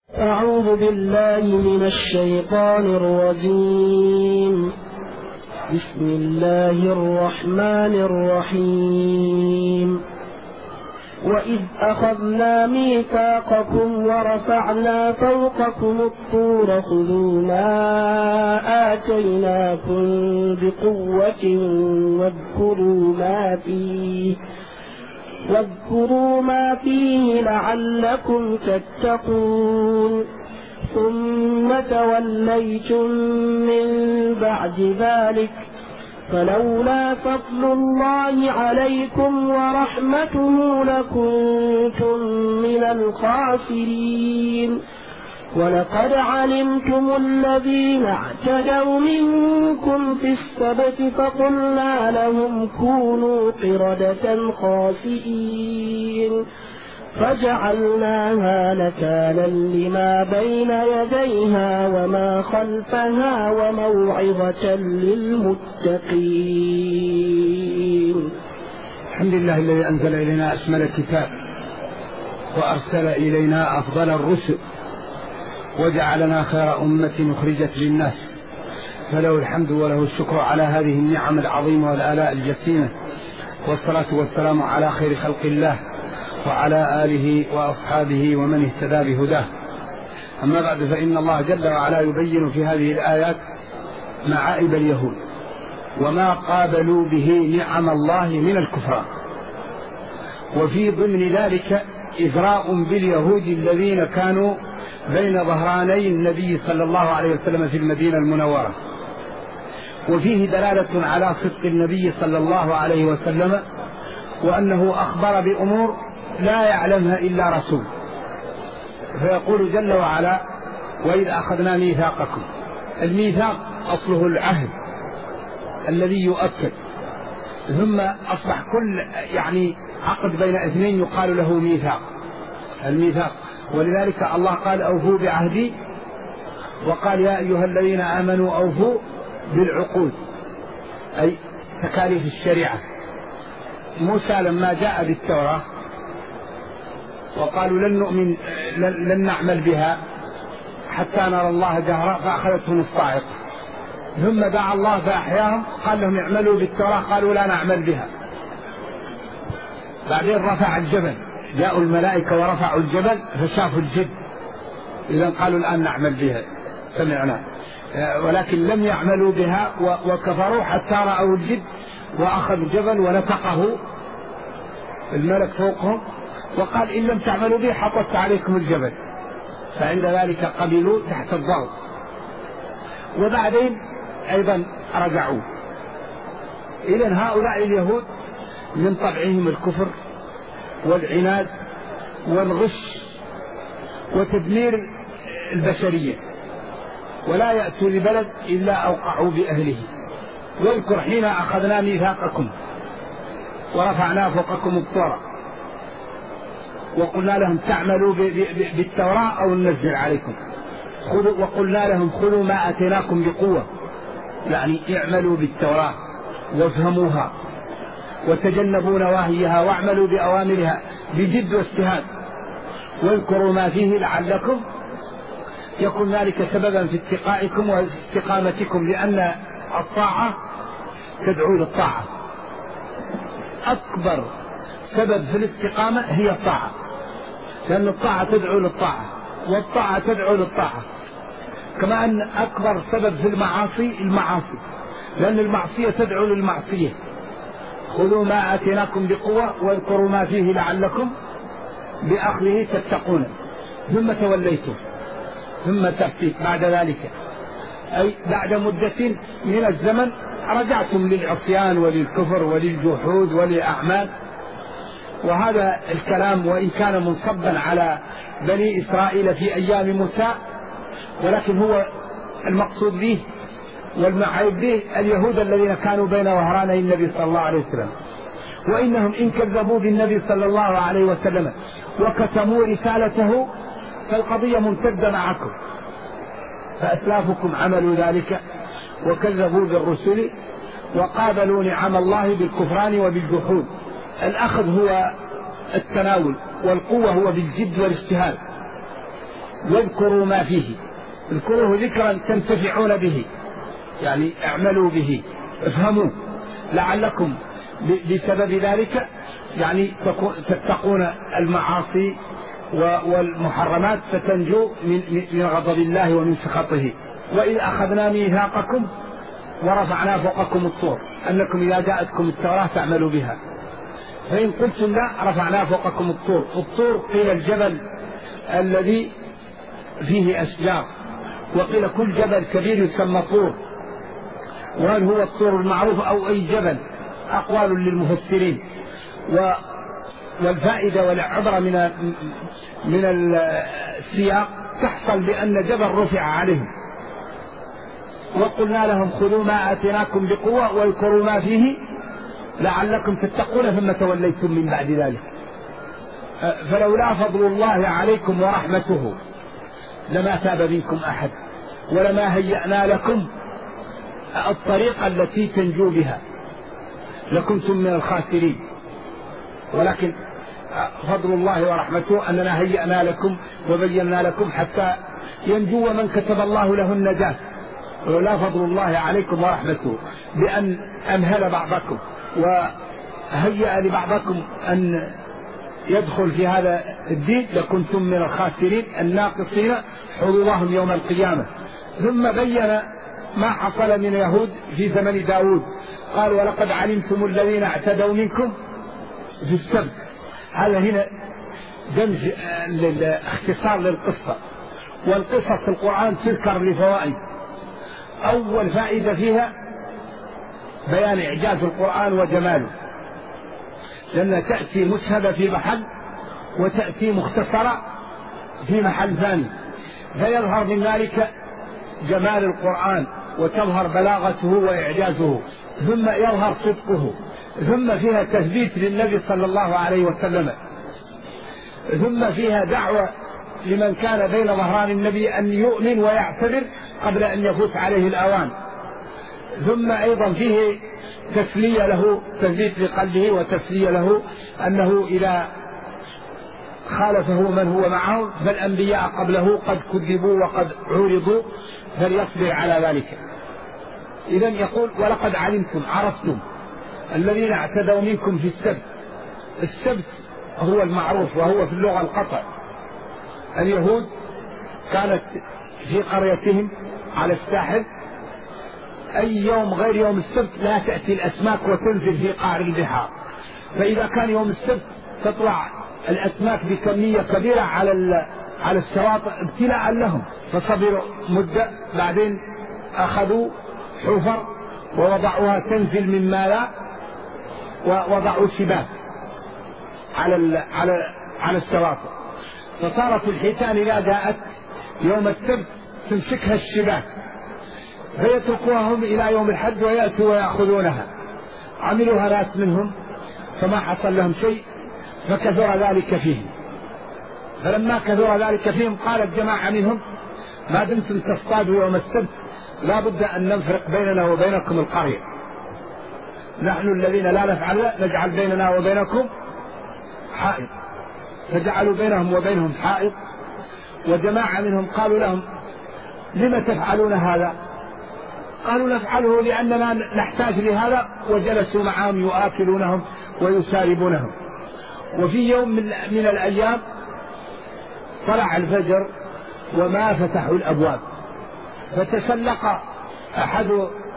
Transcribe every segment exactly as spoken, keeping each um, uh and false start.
أعوذ بالله من الشيطان الرجيم. بسم الله الرحمن الرحيم. وإذ أخذنا ميثاقكم ورفعنا فوقكم الطور خذوا ما آتيناكم بقوة واذكروا ما فيه واذكروا ما فيه لعلكم تتقون. ثم توليتم من بعد ذلك فلولا فضل الله عليكم ورحمته لكنتم من الخاسرين. ولقد علمتم الذين اعتدوا منكم في السبت فقلنا لهم كونوا قردة خاسئين فجعلناها نكالا لما بين يديها وما خلفها وموعظة للمتقين. الحمد لله الذي أنزل إلينا أشمل الكتاب وأرسل إلينا أفضل الرسل وجعلنا خير أمة أخرجت للناس، فله الحمد وله الشكر على هذه النعم العظيمة والآلاء الجسيمة، والصلاة والسلام على خير خلق الله وعلى آله وأصحابه ومن اهتدى بهداه. أما بعد، فإن الله جل وعلا يبين في هذه الآيات معائب اليهود وما قابلوا به نعم الله من الكفران، وفي ضمن ذلك إغراء باليهود الذين كانوا بين ظهراني النبي صلى الله عليه وسلم في المدينة المنورة، وفيه دلالة على صدق النبي صلى الله عليه وسلم وأنه أخبر بأمور لا يعلمها إلا رسول. فيقول جل وعلا: وإذ أخذنا ميثاقكم. الميثاق أصله العهد الذي يؤكد، ثم أصبح كل يعني عقد بين اثنين يقال له ميثاق، الميثاق. ولذلك الله قال: أوفوا بعهدي، وقال: يا أيها الذين آمنوا أوفوا بالعقود، أي تكاليف الشريعة. موسى لما جاء بالتوراة وقالوا لن نؤمن لن نعمل بها حتى نرى الله جهرا فأخذتهم الصاعقة، ثم دعا الله فأحياهم، قال لهم اعملوا بالتوراة، قالوا لا نعمل بها. بعدين رفع الجبل، جاءوا الملائكة ورفعوا الجبل فشافوا الجد، إذن قالوا الآن نعمل بها، سمعنا، ولكن لم يعملوا بها وكفروا حتى رأوا الجد، وأخذ الجبل ونفقه الملك فوقهم وقال: إن لم تعملوا به حطت عليكم الجبل. فعند ذلك قبلوا تحت الضغط، وبعدين أيضا رجعوا. إذن هؤلاء اليهود من طبعهم الكفر والعناد والغش وتدمير البشرية، ولا يأتوا لبلد إلا أوقعوا بأهله. واذكر حين أخذنا ميثاقكم ورفعنا فوقكم الطور وقلنا لهم تعملوا بالتوراة أو ننزل عليكم، خذوا، وقلنا لهم خذوا ما آتيناكم بقوة، يعني اعملوا بالتوراة وافهموها وتجنبوا نواهيها واعملوا بأوامرها بجد واجتهاد، واذكروا ما فيه لعلكم يكون ذلك سببا في اتقائكم واستقامتكم، لأن الطاعة تدعو للطاعة. أكبر سبب في الاستقامة هي الطاعة، لأن الطاعة تدعو للطاعة والطاعة تدعو للطاعة. كما أن أكبر سبب في المعاصي المعاصي، لأن المعصية تدعو للمعصية. خذوا ما آتيناكم بقوة واذكروا ما فيه لعلكم بأخذه تتقون. ثم توليتم، ثم تأتي بعد ذلك، أي بعد مدة من الزمن رجعتم للعصيان وللكفر وللجحود وللأعمال. وهذا الكلام وإن كان منصبا على بني إسرائيل في أيام موسى، ولكن هو المقصود به والمعايب به اليهود الذين كانوا بين ظهراني النبي صلى الله عليه وسلم. وإنهم إن كذبوا بالنبي صلى الله عليه وسلم وكتموا رسالته فالقضية ممتدة معكم، فأسلافكم عملوا ذلك وكذبوا بالرسل وقابلوا نعم الله بالكفران وبالجحود. الأخذ هو التناول، والقوة هو بالجد والاجتهاد. واذكروا ما فيه، اذكروه ذكرا تنتفعون به، يعني اعملوا به، افهموا لعلكم بسبب ذلك يعني تتقون المعاصي والمحرمات فتنجو من غضب الله ومن سخطه. وإذ أخذنا ميثاقكم ورفعنا فوقكم الطور أنكم إذا جاءتكم التوراة تعملوا بها، فإن قلتم لا رفعنا فوقكم الطور. الطور قيل الجبل الذي فيه أشجار، وقيل كل جبل كبير يسمى طور، وهل هو الطور المعروف أو أي جبل؟ أقوال للمفسرين. والفائدة والعبرة من من السياق تحصل بأن جبل رفع عليهم، وقلنا لهم خذوا ما آتيناكم بقوة واذكروا ما فيه لعلكم تتقون ثم توليتم من بعد ذلك. فلولا فضل الله عليكم ورحمته لما تاب منكم أحد ولما هيأنا لكم الطريقة التي تنجو بها لكنتم من الخاسرين، ولكن فضل الله ورحمته أننا هيأنا لكم وبينا لكم حتى ينجو من كتب الله له النجاة. ولولا فضل الله عليكم ورحمته بأن أمهل بعضكم وهيأ لبعضكم أن يدخل في هذا الدين لكنتم من الخاسرين الناقصين حظوظهم يوم القيامة. ثم بين ما حصل من يهود في زمن داود، قال ولقد علمتم الذين اعتدوا منكم في السبت. هذا هنا دمج اختصار للقصة، والقصص في القرآن تذكر لفوائد. أول فائدة فيها بيان إعجاز القرآن وجماله، لأنها تأتي مسهبة في محل وتأتي مختصرة في محل ثاني، فيظهر من ذلك جمال القرآن وتظهر بلاغته وإعجازه، ثم يظهر صدقه، ثم فيها تثبيت للنبي صلى الله عليه وسلم، ثم فيها دعوة لمن كان بين ظهران النبي أن يؤمن ويعتبر قبل أن يفوت عليه الأوان، ثم أيضا فيه تسلية له، تثبيت لقلبه وتسلية له أنه إذا خالفه من هو معه فالأنبياء قبله قد كذبوا وقد عورضوا فليصبر على ذلك. إذن يقول ولقد علمتم، عرفتم الذين اعتدوا منكم في السبت. السبت هو المعروف وهو في اللغة القطع. اليهود كانت في قريتهم على الساحل أي يوم غير يوم السبت لا تأتي الأسماك وتنزل في قعر البحار، فإذا كان يوم السبت تطلع الأسماك بكمية كبيرة على على الشواطئ ابتلاء لهم، فصبروا مدة، بعدين أخذوا حفر ووضعوها تنزل مما لا، ووضعوا شباك على على على الشواطئ، فصارت الحيتان إذا جاءت يوم السبت تمسكها الشباك فيتركوها هم إلى يوم الحد ويأتوا ويأخذونها. عملوها ناس منهم فما حصل لهم شيء فكثر ذلك فيهم. فلما كثر ذلك فيهم قالت جماعة منهم ما دمتم تصطادوا يوم السبت لا بد أن نفرق بيننا وبينكم القرية، نحن الذين لا نفعل نجعل بيننا وبينكم حائط، فجعلوا بينهم وبينهم حائط. وجماعة منهم قالوا لهم لما تفعلون هذا؟ قالوا نفعله لأننا نحتاج لهذا، وجلسوا معهم يؤكلونهم ويساربونهم. وفي يوم من, من الأيام طلع الفجر وما فتحوا الأبواب، فتسلق أحد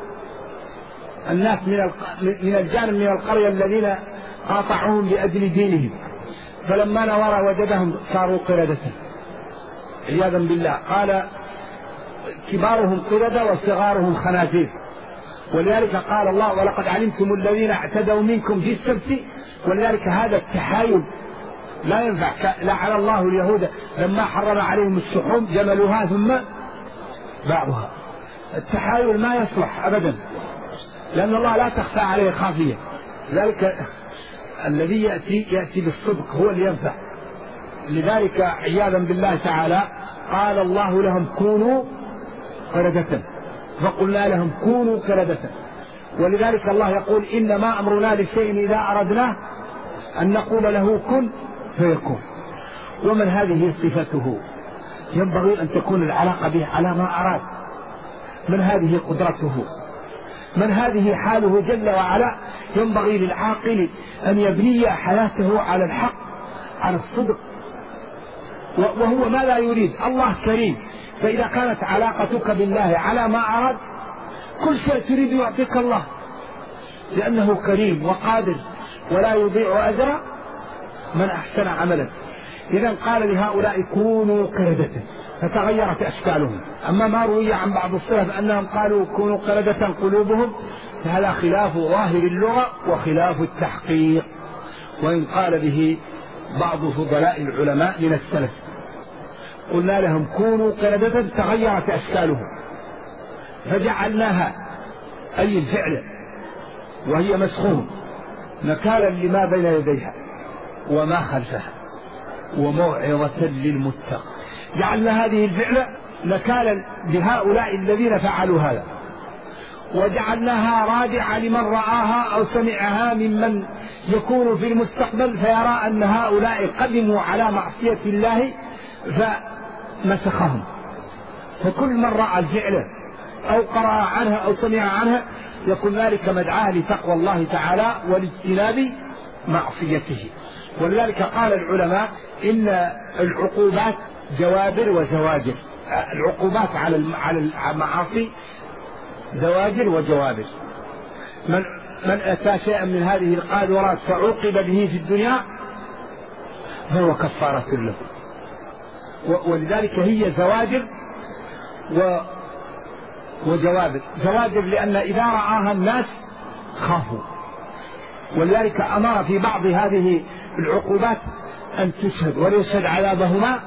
الناس من الجانب من القرية الذين قاطعوهم لأجل دينهم، فلما نظر وجدهم صاروا قردة عياذا بالله. قال كبارهم قردة وصغارهم خنازير. ولذلك قال الله ولقد علمتم الذين اعتدوا منكم في السبت. ولذلك هذا التحايل لا ينفع. لعن الله اليهود لما حرم عليهم الشحوم جملوها ثم باعوها. التحايل ما يصلح أبدا، لأن الله لا تخفى عليه خافية. لذلك الذي يأتي يأتي بالصدق هو اللي ينفع. لذلك عياذا بالله تعالى قال الله لهم كونوا قردة، فقلنا لهم كونوا قردة. ولذلك الله يقول إنما أمرنا لشيء إذا أردناه أن نقول له كن فيكون. ومن هذه صفته ينبغي أن تكون العلاقة به على ما أراد. من هذه قدرته، من هذه حاله جل وعلا. ينبغي للعاقل أن يبني حياته على الحق، على الصدق، وهو ما لا يريد. الله كريم، فإذا كانت علاقتك بالله على ما أراد كل شيء تريد يعطيك الله، لأنه كريم وقادر ولا يضيع أجر من أحسن عملا. إذن قال لهؤلاء كونوا قردة فتغيرت أشكالهم. أما ما روي عن بعض السلف أنهم قالوا كونوا قردة قلوبهم، فهذا خلاف ظاهر اللغة وخلاف التحقيق، وإن قال به بعض فضلاء العلماء من السلف. قلنا لهم كونوا قردة تغيرت أشكالهم فجعلناها، أي الفعل وهي مسخون، نكالا لما بين يديها وما خلفها وموعظة للمتقين. جعلنا هذه الفعل نكالا لهؤلاء الذين فعلوا هذا، وجعلناها رادعة لمن رآها أو سمعها ممن يكون في المستقبل فيرى أن هؤلاء قدموا على معصية الله فمسخهم. فكل من رأى الفعل أو قرأ عنها أو سمع عنها يكون ذلك مدعاة لتقوى الله تعالى والاجتناب معصيته. ولذلك قال العلماء إن العقوبات جوابر وزواجر. العقوبات على على المعاصي زواجر وجوابر. من من أتى شيئا من هذه القاذورات فعوقب به في الدنيا فهو كفارة له. ولذلك هي زواجر و وجوابر. زواجر لأن إذا رآها الناس خافوا، ولذلك أمر في بعض هذه العقوبات أن تشهد وليشهد عذابهما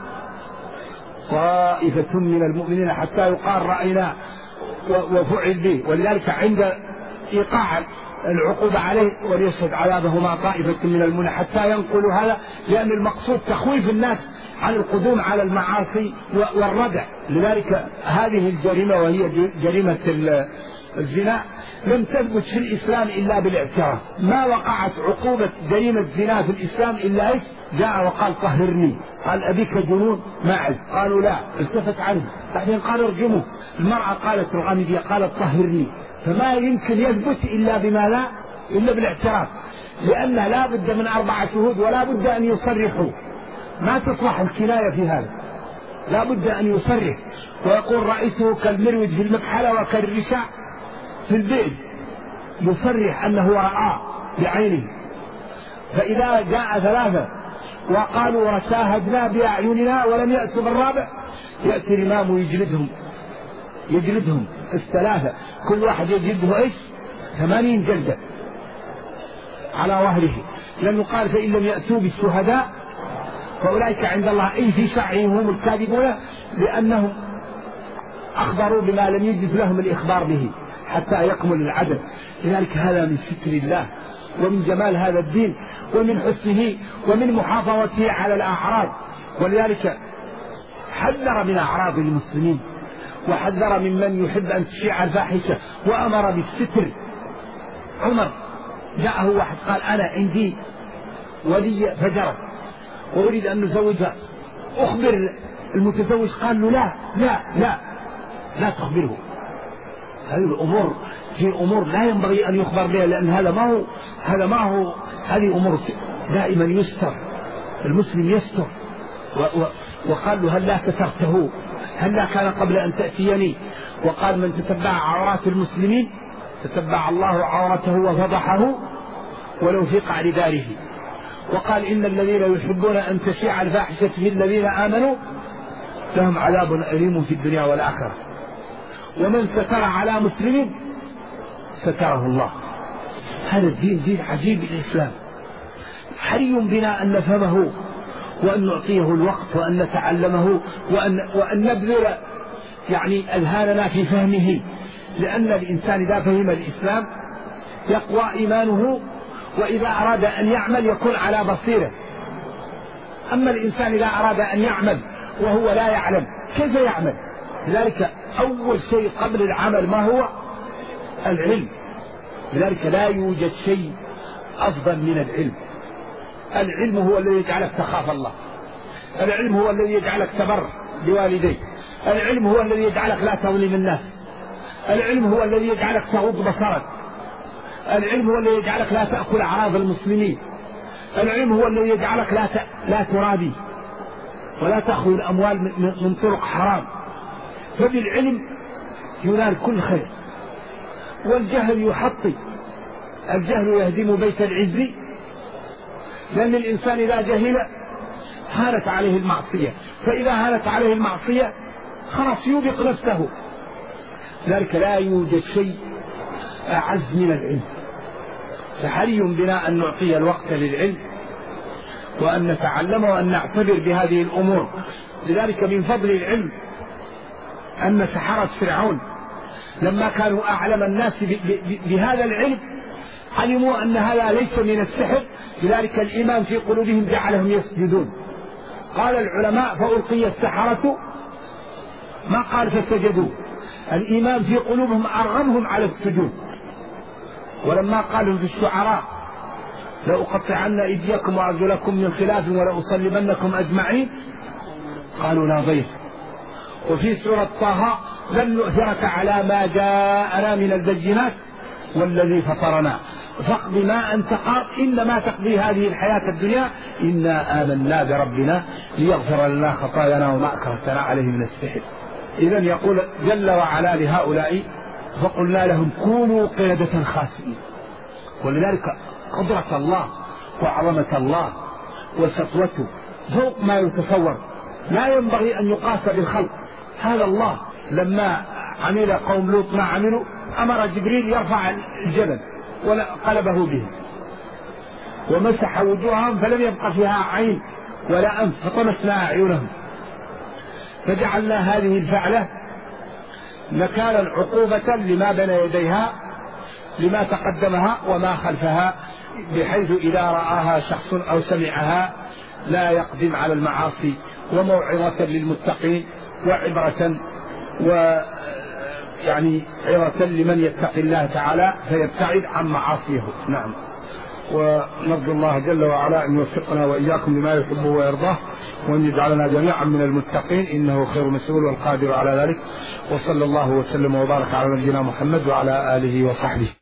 طائفة من المؤمنين حتى يقال رأينا وفعل به. ولذلك عند إيقاع العقوبة عليه وليشهد عذابهما طائفة من المؤمنين حتى ينقلوا هذا، لأن المقصود تخويف الناس عن القدوم على المعاصي والردع. لذلك هذه الجريمة وهي جريمة الزنا لم تثبت في الإسلام إلا بالاعتراف. ما وقعت عقوبة جريمة زنا في الإسلام إلا إيش؟ جاء وقال طهرني، قال أبيك جنون معي، قالوا لا، التفت عنه، بعدين قال ارجمه. المرأة قالت الغامدية قالت طهرني. فما يمكن يثبت إلا بما لا إلا بالاعتراف، لأن لا بد من أربعة شهود ولا بد أن يصرحوا. ما تصلح الكناية في هذا، لا بد أن يصرح ويقول رأيته كالمروج في المكحلة وكالرشاء في البئر، يصرح أنه رآه بعينه. فإذا جاء ثلاثة وقالوا شاهدنا بأعيننا ولم يأتوا بالرابع يأتي الإمام ويجلدهم يجلدهم الثلاثة، كل واحد يجلده إيش؟ ثمانين جلدة على ظهره، لأنه قال فإن لم يأتوا بالشهداء فأولئك عند الله أي في سعيهم هم الكاذبون، لأنهم أخبروا بما لم يجد لهم الإخبار به حتى يكمل العدد. لذلك هذا من ستر الله ومن جمال هذا الدين ومن حسنه ومن محافظته على الأعراض. ولذلك حذر من أعراض المسلمين وحذر ممن يحب أن تشيع الفاحشة وأمر بالستر. عمر جاءه واحد قال أنا عندي ولي فجرة وأريد أن نزوجها، أخبر المتزوج، قال له لا لا لا لا تخبره. هذه الأمور في أمور لا ينبغي أن يخبر بها، لأن هذا ما هو هذا ما هو هذه أمور دائما يستر، المسلم يستر. وقال له هل لا سترته، هل لا كان قبل أن تأتيني؟ وقال من تتبع عورات المسلمين تتبع الله عورته وفضحه ولو في قعر داره. وقال إن الذين يحبون أن تشيع الفاحشة في الذين آمنوا لهم عذاب أليم في الدنيا والآخرة. ومن ستر على مسلم ستره الله. هذا الدين دين عجيب الإسلام، حري بنا أن نفهمه وأن نعطيه الوقت وأن نتعلمه وأن, وأن نبذل يعني أذهاننا في فهمه، لأن الإنسان إذا فهم الإسلام يقوى إيمانه، وإذا أراد أن يعمل يكون على بصيرة. أما الإنسان إذا أراد أن يعمل وهو لا يعلم كيف يعمل؟ لذلك أول شيء قبل العمل ما هو؟ العلم. لذلك لا يوجد شيء أفضل من العلم. العلم هو الذي يجعلك تخاف الله، العلم هو الذي يجعلك تبر بوالديك. العلم هو الذي يجعلك لا تظلم الناس. العلم هو الذي يجعلك تغض بصرك. العلم هو الذي يجعلك لا تأكل أعراض المسلمين. العلم هو الذي يجعلك لا لا ترابي ولا تأخذ الأموال من طرق حرام. فبالعلم ينال كل خير. والجهل يحطي، الجهل يهدم بيت العز، لأن الإنسان إذا جهل هانت عليه المعصية، فإذا هانت عليه المعصية خلاص يوبق نفسه. ذلك لا يوجد شيء أعز من العلم. فحري بنا أن نعطي الوقت للعلم وأن نتعلم وأن نعتبر بهذه الأمور. لذلك من فضل العلم أن سحرة فرعون لما كانوا أعلم الناس بهذا العلم علموا أن هذا ليس من السحر، لذلك الإيمان في قلوبهم جعلهم يسجدون. قال العلماء فألقي السحرة ما قال فسجدوا، الإيمان في قلوبهم أرغمهم على السجود. ولما قالوا في الشعراء لأقطعن أيديكم وأرجلكم من خلاف ولأصلبنكم أجمعين قالوا لا ضير. وفي سورة طه لن نؤثرك على ما جاءنا من البينات والذي فطرنا فاقض ما أنت قاض إنما تقضي هذه الحياة الدنيا إنا آمنا بربنا ليغفر لنا خطايانا وما أكرهتنا عليه من السحر. إذن يقول جل وعلا لهؤلاء فقلنا لهم كونوا قردة خاسئين. ولذلك قدرة الله وعظمة الله وسطوته فوق ما يتصور، لا ينبغي أن يقاس بالخلق. هذا الله لما عمل قوم لوط ما عملوا أمر جبريل يرفع الجبل وقلبه به ومسح وجوههم فلم يبق فيها عين ولا أنف فطمسنا أعينهم، فجعلنا هذه الفعلة مكانا عقوبة لما بين يديها لما تقدمها وما خلفها، بحيث إذا رآها شخص أو سمعها لا يقدم على المعاصي، وموعظة للمتقين وعبرة ويعني عبرة لمن يتقي الله تعالى فيبتعد عن معاصيه. نعم. ونرجو الله جل وعلا أن يوفقنا وإياكم لما يحبه ويرضاه وأن يجعلنا جميعا من المتقين إنه خير مسؤول والقادر على ذلك. وصلى الله وسلم وبارك على نبينا محمد وعلى آله وصحبه.